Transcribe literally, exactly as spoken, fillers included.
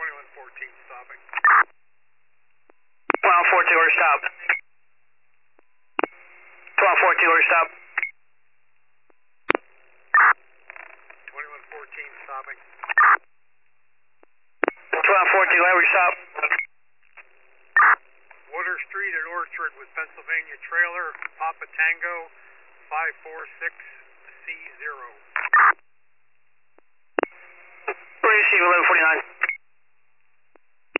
twenty-one fourteen stopping. twenty-one fourteen, order stop. twenty-one fourteen, order stop. twenty-one fourteen stopping. twenty-one fourteen, order stop. Water Street at Orchard with Pennsylvania trailer, Papa Tango, five four six C zero. Receive eleven forty-nine.